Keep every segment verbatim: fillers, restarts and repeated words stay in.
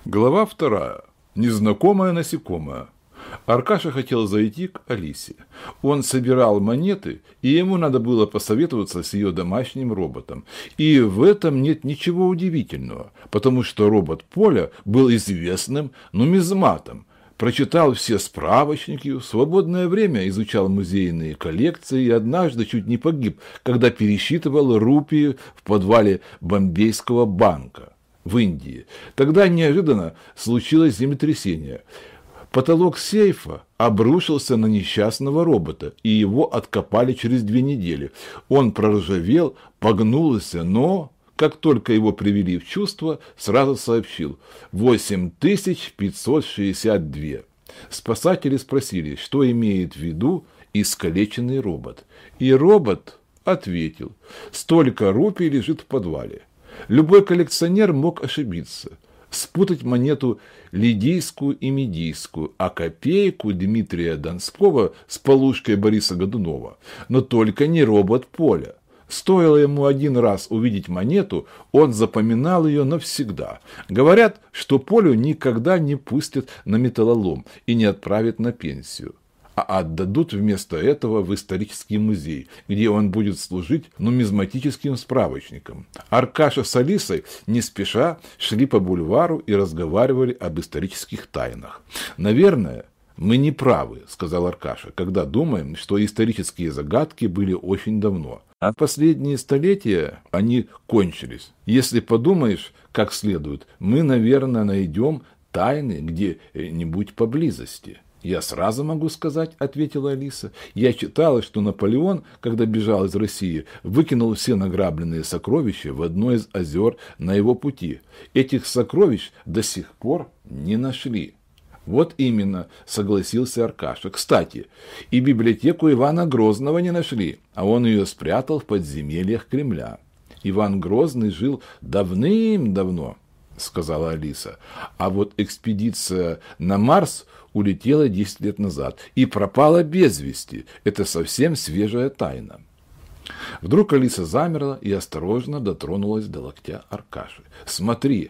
Глава вторая. Незнакомое насекомое. Аркаша хотел зайти к Алисе. Он собирал монеты, и ему надо было посоветоваться с ее домашним роботом. И в этом нет ничего удивительного, потому что робот Поля был известным нумизматом. Прочитал все справочники, в свободное время изучал музейные коллекции и однажды чуть не погиб, когда пересчитывал рупии в подвале Бомбейского банка в Индии. Тогда неожиданно случилось землетрясение. Потолок сейфа обрушился на несчастного робота, и его откопали через две недели. Он проржавел, погнулся, но, как только его привели в чувство, сразу сообщил – восемь тысяч пятьсот шестьдесят два. Спасатели спросили, что имеет в виду искалеченный робот. И робот ответил – столько рупий лежит в подвале. Любой коллекционер мог ошибиться, спутать монету лидийскую и медийскую, а копейку Дмитрия Донского с полушкой Бориса Годунова. Но только не робот Поля. Стоило ему один раз увидеть монету, он запоминал ее навсегда. Говорят, что Полю никогда не пустят на металлолом и не отправят на пенсию, а отдадут вместо этого в исторический музей, где он будет служить нумизматическим справочником. Аркаша с Алисой не спеша шли по бульвару и разговаривали об исторических тайнах. «Наверное, мы не правы», — сказал Аркаша, «когда думаем, что исторические загадки были очень давно. А последние столетия они кончились. Если подумаешь как следует, мы, наверное, найдем тайны где-нибудь поблизости». «Я сразу могу сказать», — ответила Алиса. «Я читала, что Наполеон, когда бежал из России, выкинул все награбленные сокровища в одно из озер на его пути. Этих сокровищ до сих пор не нашли». «Вот именно», — согласился Аркаша. «Кстати, и библиотеку Ивана Грозного не нашли, а он ее спрятал в подземельях Кремля. Иван Грозный жил давным-давно», — сказала Алиса. «А вот экспедиция на Марс улетела десять лет назад и пропала без вести. Это совсем свежая тайна». Вдруг Алиса замерла и осторожно дотронулась до локтя Аркаши. «Смотри,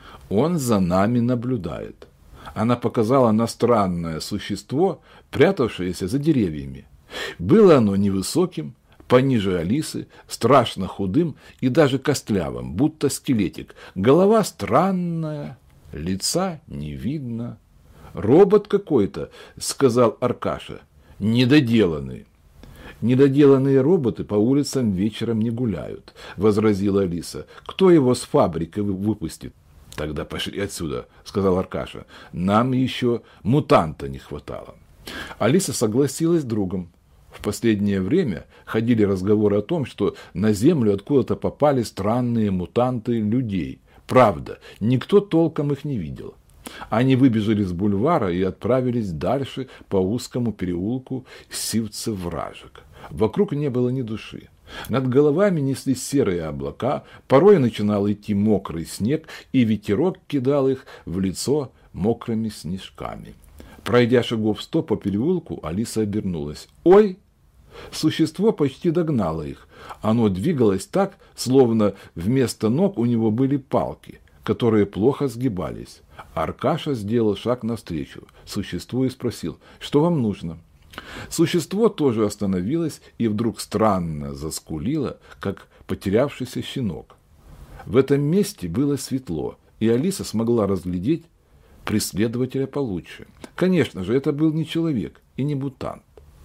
он за нами наблюдает». Она показала на странное существо, прятавшееся за деревьями. Было оно невысоким, пониже Алисы, страшно худым и даже костлявым, будто скелетик. Голова странная, лица не видно. «Робот какой-то», — сказал Аркаша, — «недоделанный». «Недоделанные роботы по улицам вечером не гуляют», — возразила Алиса. «Кто его с фабрикой выпустит?» «Тогда пошли отсюда», — сказал Аркаша. «Нам еще мутанта не хватало». Алиса согласилась с другом. В последнее время ходили разговоры о том, что на Землю откуда-то попали странные мутанты людей. Правда, никто толком их не видел. Они выбежали с бульвара и отправились дальше по узкому переулку Сивцев-Вражек. Вокруг не было ни души. Над головами неслись серые облака, порой начинал идти мокрый снег, и ветерок кидал их в лицо мокрыми снежками. Пройдя шагов сто по переулку, Алиса обернулась. «Ой!» Существо почти догнало их. Оно двигалось так, словно вместо ног у него были палки, которые плохо сгибались. Аркаша сделал шаг навстречу существу и спросил: «Что вам нужно?» Существо тоже остановилось и вдруг странно заскулило, как потерявшийся щенок. В этом месте было светло, и Алиса смогла разглядеть преследователя получше. Конечно же, это был не человек и не мутант.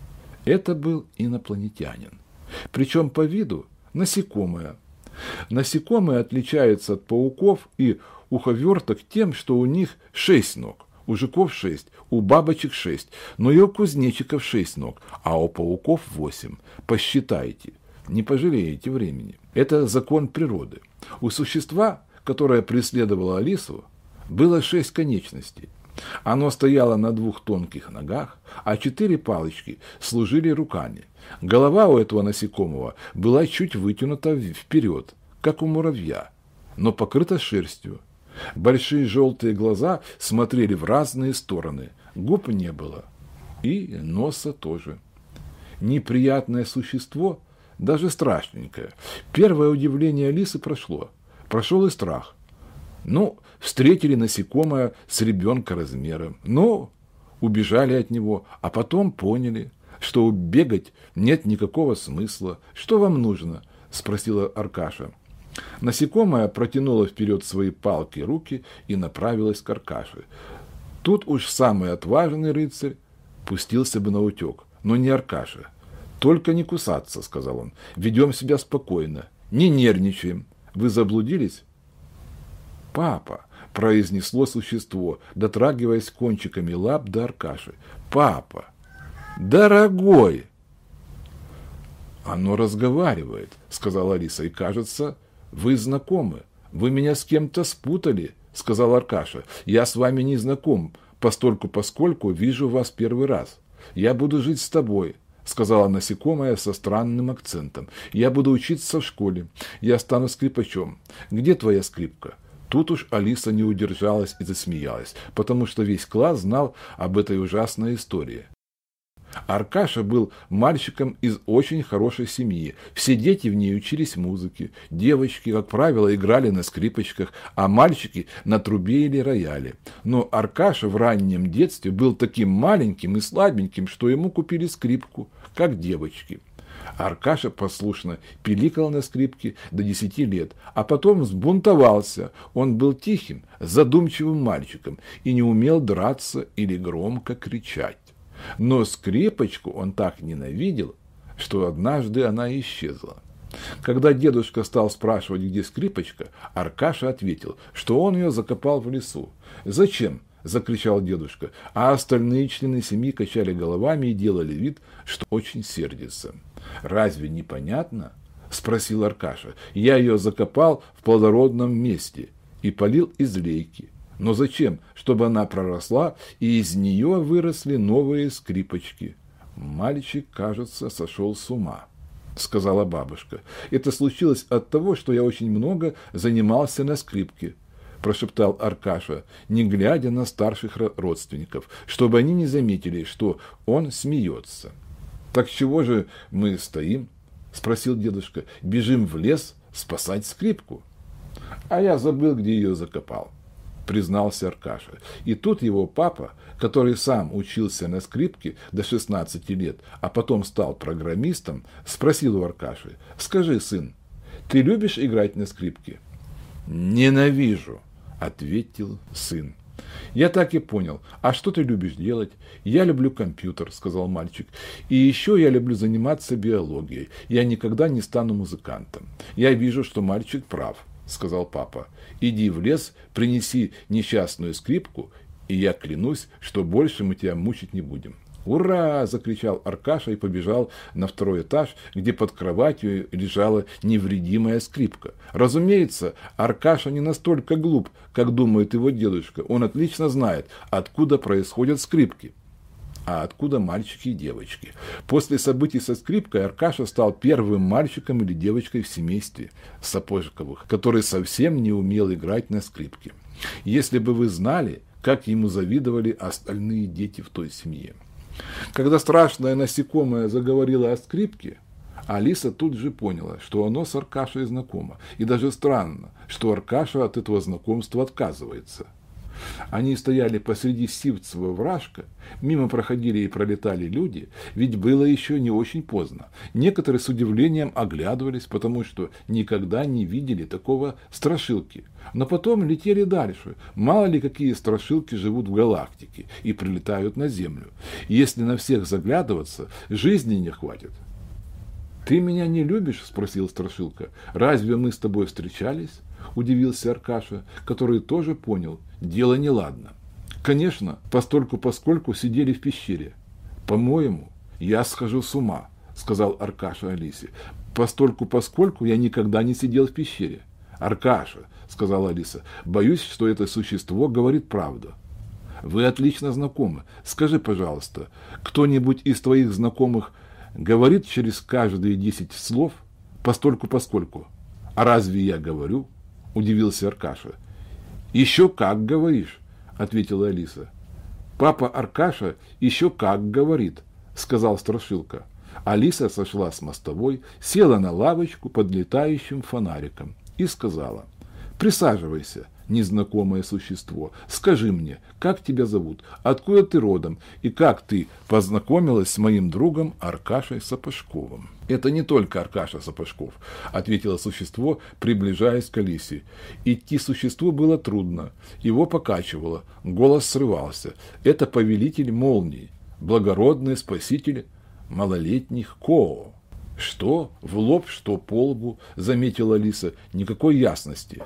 Это был инопланетянин. Причем по виду насекомое. Насекомые отличаются от пауков и уховерток тем, что у них шесть ног. У жуков шесть, у бабочек шесть, но и у кузнечиков шесть ног, а у пауков восемь. Посчитайте, не пожалеете времени. Это закон природы. У существа, которое преследовало Алису, было шесть конечностей. Оно стояло на двух тонких ногах, а четыре палочки служили руками. Голова у этого насекомого была чуть вытянута вперед, как у муравья, но покрыта шерстью. Большие желтые глаза смотрели в разные стороны, губ не было, и носа тоже. Неприятное существо, даже страшненькое. Первое удивление Алисы прошло, прошел и страх. Ну, встретили насекомое с ребенка размером, но убежали от него, а потом поняли, что бегать нет никакого смысла. Что вам нужно? Спросила Аркаша. Насекомое протянуло вперед свои палки руки и направилось к Аркаше. Тут уж самый отважный рыцарь пустился бы наутек, но не Аркаша. «Только не кусаться», — сказал он. «Ведем себя спокойно, не нервничаем. Вы заблудились?» «Папа», — произнесло существо, дотрагиваясь кончиками лап до Аркаши. «Папа! Дорогой!» «Оно разговаривает», — сказала Алиса, — «и, кажется, вы знакомы. Вы меня с кем-то спутали», — сказал Аркаша. «Я с вами не знаком, постольку поскольку вижу вас первый раз. Я буду жить с тобой», — сказала насекомое со странным акцентом. «Я буду учиться в школе. Я стану скрипачом. Где твоя скрипка?» Тут уж Алиса не удержалась и засмеялась, потому что весь класс знал об этой ужасной истории. Аркаша был мальчиком из очень хорошей семьи. Все дети в ней учились музыке. Девочки, как правило, играли на скрипочках, а мальчики на трубе или рояле. Но Аркаша в раннем детстве был таким маленьким и слабеньким, что ему купили скрипку, как девочки. Аркаша послушно пиликал на скрипке до десяти лет, а потом взбунтовался. Он был тихим, задумчивым мальчиком и не умел драться или громко кричать. Но скрипочку он так ненавидел, что однажды она исчезла. Когда дедушка стал спрашивать, где скрипочка, Аркаша ответил, что он ее закопал в лесу. «Зачем?» – закричал дедушка, а остальные члены семьи качали головами и делали вид, что очень сердятся. «Разве не понятно?» – спросил Аркаша. «Я ее закопал в плодородном месте и полил из лейки. Но зачем? Чтобы она проросла, и из нее выросли новые скрипочки». «Мальчик, кажется, сошел с ума», — сказала бабушка. «Это случилось от того, что я очень много занимался на скрипке», — прошептал Аркаша, не глядя на старших родственников, чтобы они не заметили, что он смеется. «Так чего же мы стоим?» — спросил дедушка. «Бежим в лес спасать скрипку». «А я забыл, где ее закопал», — признался Аркаша. И тут его папа, который сам учился на скрипке до шестнадцати лет, а потом стал программистом, спросил у Аркаши: «Скажи, сын, ты любишь играть на скрипке?» «Ненавижу», — ответил сын. «Я так и понял. А что ты любишь делать?» «Я люблю компьютер», — сказал мальчик. «И еще я люблю заниматься биологией. Я никогда не стану музыкантом». «Я вижу, что мальчик прав», — сказал папа. «Иди в лес, принеси несчастную скрипку, и я клянусь, что больше мы тебя мучить не будем». «Ура!» – закричал Аркаша и побежал на второй этаж, где под кроватью лежала невредимая скрипка. Разумеется, Аркаша не настолько глуп, как думает его дедушка. Он отлично знает, откуда происходят скрипки, а откуда мальчики и девочки. После событий со скрипкой Аркаша стал первым мальчиком или девочкой в семействе Сапожиковых, который совсем не умел играть на скрипке. Если бы вы знали, как ему завидовали остальные дети в той семье. Когда страшное насекомое заговорило о скрипке, Алиса тут же поняла, что оно с Аркашей знакомо. И даже странно, что Аркаша от этого знакомства отказывается. Они стояли посреди Сивцева вражка, мимо проходили и пролетали люди, ведь было еще не очень поздно. Некоторые с удивлением оглядывались, потому что никогда не видели такого страшилки. Но потом летели дальше. Мало ли какие страшилки живут в галактике и прилетают на Землю. Если на всех заглядываться, жизни не хватит. «Ты меня не любишь?» – спросил страшилка. «Разве мы с тобой встречались?» – удивился Аркаша, который тоже понял, дело неладно. «Конечно, постольку поскольку сидели в пещере». «По-моему, я схожу с ума», – сказал Аркаша Алисе. «Постольку поскольку я никогда не сидел в пещере». «Аркаша», – сказала Алиса, – «боюсь, что это существо говорит правду». «Вы отлично знакомы. Скажи, пожалуйста, кто-нибудь из твоих знакомых говорит через каждые десять слов постольку поскольку?» «А разве я говорю?» – удивился Аркаша. «Еще как говоришь», – ответила Алиса. «Папа Аркаша еще как говорит», – сказал страшилка. Алиса сошла с мостовой, села на лавочку под летающим фонариком и сказала: «Присаживайся, незнакомое существо. Скажи мне, как тебя зовут, откуда ты родом и как ты познакомилась с моим другом Аркашей Сапожковым? Это не только Аркаша Сапожков, ответило существо, приближаясь к Алисе. Идти существу было трудно, его покачивало, голос срывался. Это повелитель молний, благородный спаситель малолетних Коо. Что? В лоб, что по лбу, заметила Алиса, никакой ясности.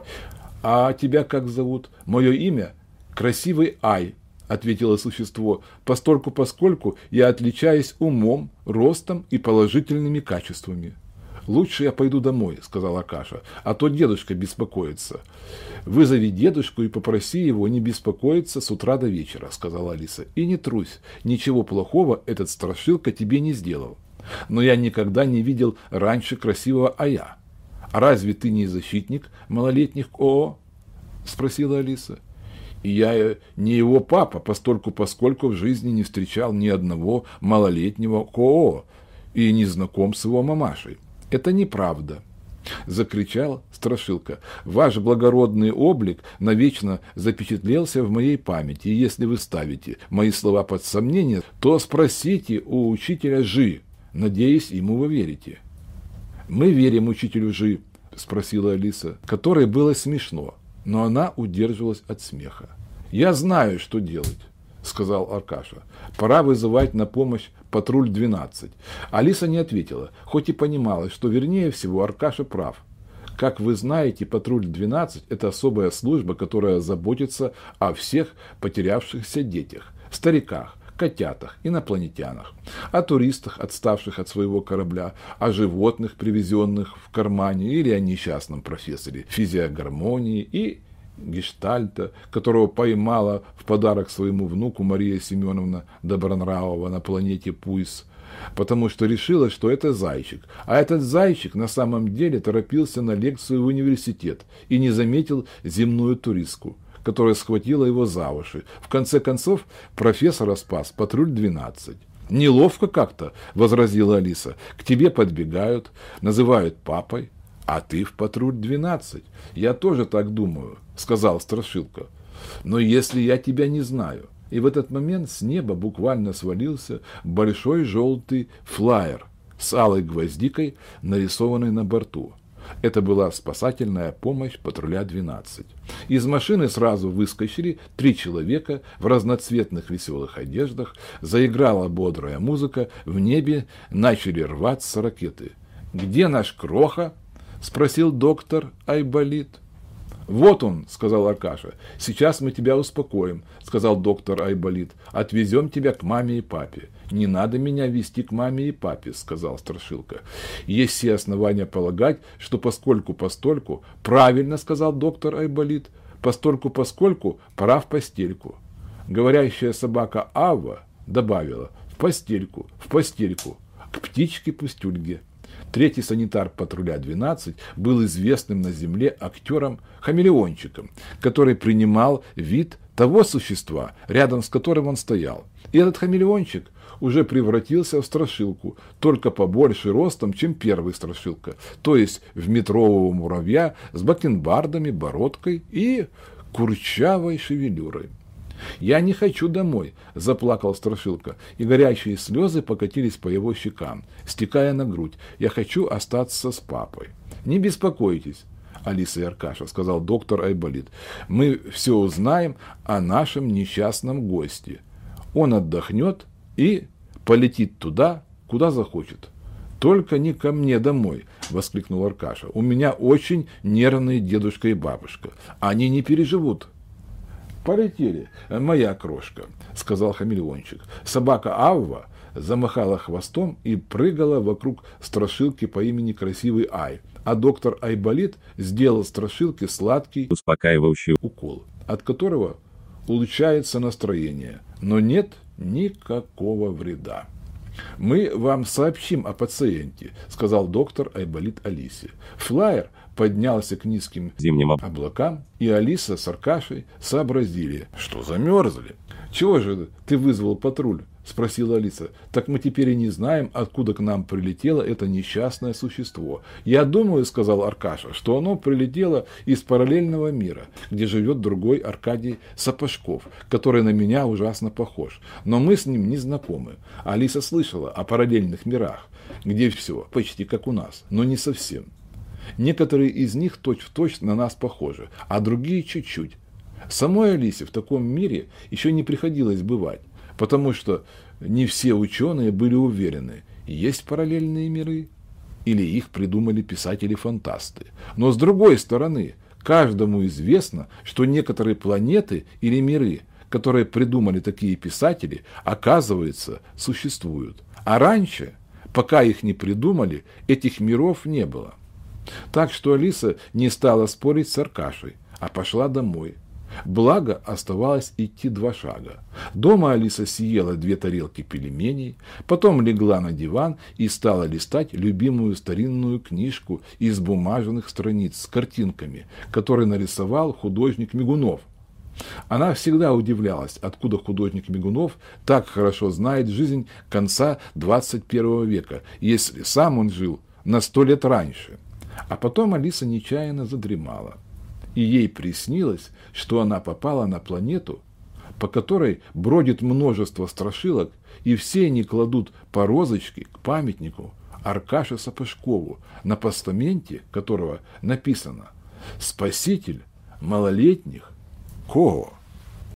А тебя как зовут? Мое имя Красивый Ай, ответило существо, постольку поскольку я отличаюсь умом, ростом и положительными качествами. Лучше я пойду домой, сказал Аркаша, а то дедушка беспокоится. Вызови дедушку и попроси его не беспокоиться с утра до вечера, сказала Алиса. И не трусь, ничего плохого этот страшилка тебе не сделал. Но я никогда не видел раньше красивого Ая. А разве ты не защитник малолетних Коо? Спросила Алиса. И я не его папа, постольку поскольку в жизни не встречал ни одного малолетнего Коо и не знаком с его мамашей. Это неправда, закричал страшилка. Ваш благородный облик навечно запечатлелся в моей памяти, и если вы ставите мои слова под сомнение, то спросите у учителя Жи. Надеюсь, ему вы верите. Мы верим учителю Жи, спросила Алиса, которой было смешно, но она удерживалась от смеха. Я знаю, что делать, сказал Аркаша. Пора вызывать на помощь патруль двенадцать. Алиса не ответила, хоть и понимала, что вернее всего Аркаша прав. Как вы знаете, патруль двенадцать – это особая служба, которая заботится о всех потерявшихся детях, стариках, котятах, инопланетянах, о туристах, отставших от своего корабля, о животных, привезенных в кармане, или о несчастном профессоре физиогармонии и гештальта, которого поймала в подарок своему внуку Мария Семеновна Добронравова на планете Пуйс, потому что решила, что это зайчик. А этот зайчик на самом деле торопился на лекцию в университет и не заметил земную туристку, которая схватила его за уши. В конце концов, профессора спас патруль двенадцать. «Неловко как-то», — возразила Алиса. «К тебе подбегают, называют папой, а ты в патруль двенадцать. Я тоже так думаю», — сказал страшилка. «Но если я тебя не знаю». И в этот момент с неба буквально свалился большой желтый флаер с алой гвоздикой, нарисованной на борту. Это была спасательная помощь патруля двенадцать. Из машины сразу выскочили три человека в разноцветных веселых одеждах, заиграла бодрая музыка, в небе начали рваться ракеты. «Где наш Кроха?» — спросил доктор Айболит. «Вот он», — сказал Аркаша. «Сейчас мы тебя успокоим», — сказал доктор Айболит. «Отвезем тебя к маме и папе». «Не надо меня везти к маме и папе», — сказал страшилка. «Есть все основания полагать, что поскольку-постольку...» «Правильно», — сказал доктор Айболит. «Постольку-поскольку пора в постельку». Говорящая собака Авва добавила: «В постельку, в постельку, к птичке-пустюльге». Третий санитар патруля двенадцать был известным на земле актером-хамелеончиком, который принимал вид того существа, рядом с которым он стоял. И этот хамелеончик уже превратился в страшилку, только побольше ростом, чем первый страшилка, то есть в метрового муравья с бакенбардами, бородкой и курчавой шевелюрой. «Я не хочу домой», — заплакал страшилка, и горячие слезы покатились по его щекам, стекая на грудь. «Я хочу остаться с папой». «Не беспокойтесь, Алиса и Аркаша», — сказал доктор Айболит. «Мы все узнаем о нашем несчастном госте. Он отдохнет и полетит туда, куда захочет». «Только не ко мне домой», — воскликнул Аркаша. «У меня очень нервные дедушка и бабушка. Они не переживут». «Полетели, моя крошка», — сказал хамелеончик. Собака Авва замахала хвостом и прыгала вокруг страшилки по имени Красивый Ай, а доктор Айболит сделал страшилке сладкий успокаивающий укол, от которого улучшается настроение, но нет никакого вреда. «Мы вам сообщим о пациенте», — сказал доктор Айболит Алисе. Флаер поднялся к низким зимним облакам, и Алиса с Аркашей сообразили, что замерзли. «Чего же ты вызвал патруль?» — спросила Алиса. Так мы теперь и не знаем, откуда к нам прилетело это несчастное существо. Я думаю, сказал Аркаша, что оно прилетело из параллельного мира, где живет другой Аркадий Сапожков, который на меня ужасно похож. Но мы с ним не знакомы. Алиса слышала о параллельных мирах, где все почти как у нас, но не совсем. Некоторые из них точь-в-точь на нас похожи, а другие чуть-чуть. Самой Алисе в таком мире еще не приходилось бывать, потому что не все ученые были уверены, есть параллельные миры или их придумали писатели-фантасты. Но с другой стороны, каждому известно, что некоторые планеты или миры, которые придумали такие писатели, оказывается, существуют. А раньше, пока их не придумали, этих миров не было. Так что Алиса не стала спорить с Аркашей, а пошла домой. Благо, оставалось идти два шага. Дома Алиса съела две тарелки пельменей, потом легла на диван и стала листать любимую старинную книжку из бумажных страниц с картинками, которые нарисовал художник Мигунов. Она всегда удивлялась, откуда художник Мигунов так хорошо знает жизнь конца двадцать первого века, если сам он жил на сто лет раньше. А потом Алиса нечаянно задремала, и ей приснилось, что она попала на планету, по которой бродит множество страшилок, и все они кладут по розочке к памятнику Аркаше Сапожкову, на постаменте которого написано «Спаситель малолетних Кого?»